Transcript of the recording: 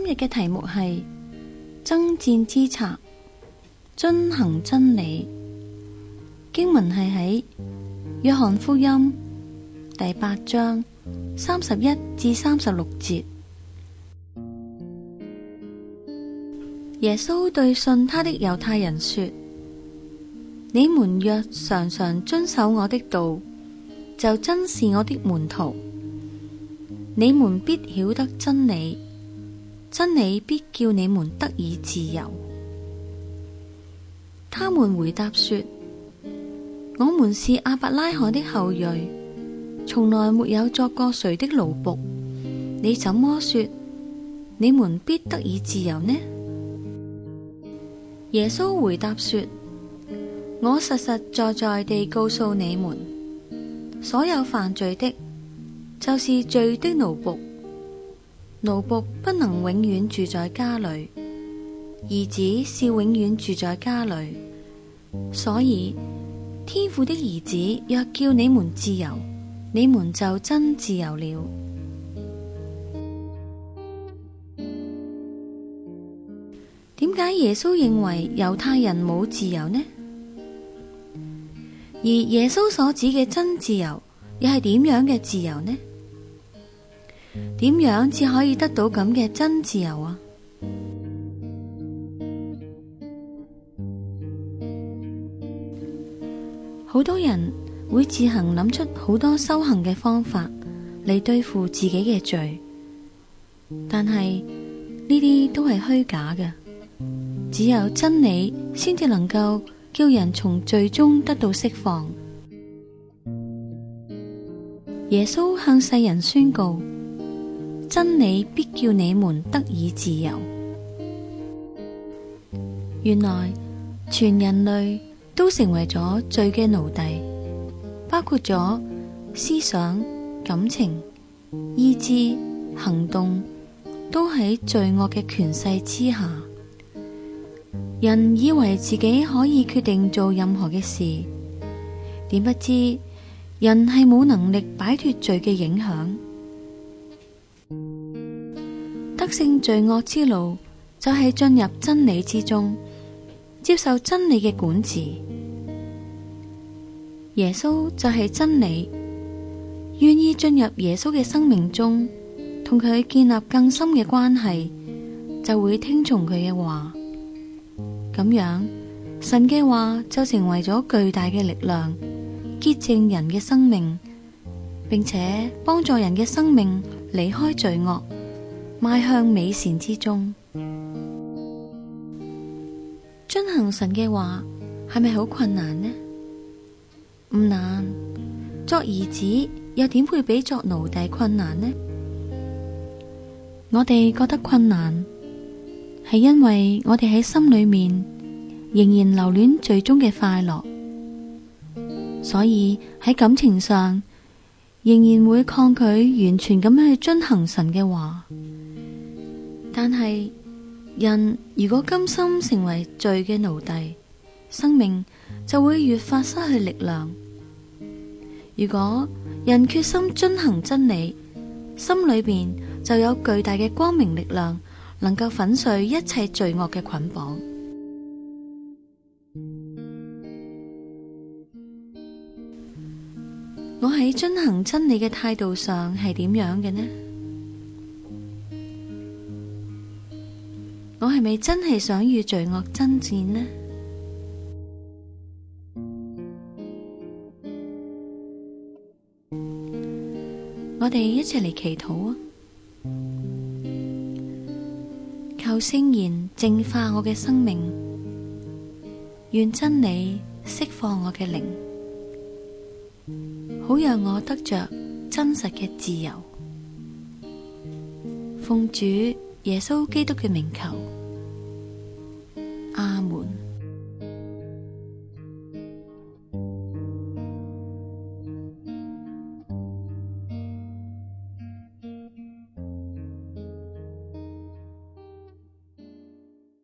日嘅題目係爭戰之策，遵行真理。經文係喺約翰福音第8章31至36節。耶穌對信他的猶太人說：你們若常常遵守我的道，就真是我的門徒。你們必曉得真理，真理必叫你們得以自由。他們回答說：我們是亞伯拉罕的後裔，從來沒有作過誰的奴僕，你怎麼說你們必得以自由呢？耶穌回答說：我實實在在地告訴你們，所有犯罪的，就是罪的奴僕。奴僕不能永遠住在家裏，兒子是永遠住在家裏。所以天父的兒子若叫你們自由，你們就真自由了。點解耶穌認為猶太人冇自由呢？而耶穌所指嘅真自由，又係點樣嘅自由呢？點樣至可以得到咁嘅真自由啊？好多人會自行諗出好多修行嘅方法嚟對付自己嘅罪，但係呢啲都係虛假嘅。只有真理先至能夠叫人從罪中得到釋放。耶穌向世人宣告：真理必叫你們得以自由。原來全人類都成為咗罪嘅奴隸，包括咗思想、感情、意志、行動，都喺罪惡嘅權勢之下。人以為自己可以決定做任何嘅事，點不知人係冇能力擺脫罪嘅影響。得勝罪惡之路就係進入真理之中，接受真理嘅管治。耶穌就係真理，願意進入耶穌嘅生命中，同佢建立更深嘅關係，就會聽從佢嘅話。咁樣，神嘅話就成為咗巨大嘅力量，潔淨人嘅生命，並且幫助人嘅生命離開罪惡，邁向美善之中。遵行神嘅話係咪好困難呢？唔難，作兒子又點會比作奴隸困難呢？我哋覺得困難，係因為我哋喺心裏面仍然留戀罪中嘅快樂，所以喺感情上仍然會抗拒完全咁樣去遵行神嘅話。但係人如果甘心成為罪嘅奴隸，生命就會越發失去力量。如果人決心遵行真理，心裏邊就有巨大嘅光明力量，能夠粉碎一切罪惡嘅捆綁。我喺遵行真理嘅態度上係點樣嘅呢？我係咪真係想與罪惡爭戰呢？我哋一齊嚟祈禱啊！求聖言淨化我嘅生命，願真理釋放我嘅靈，好讓我得着真實嘅自由。奉主耶穌基督嘅名求。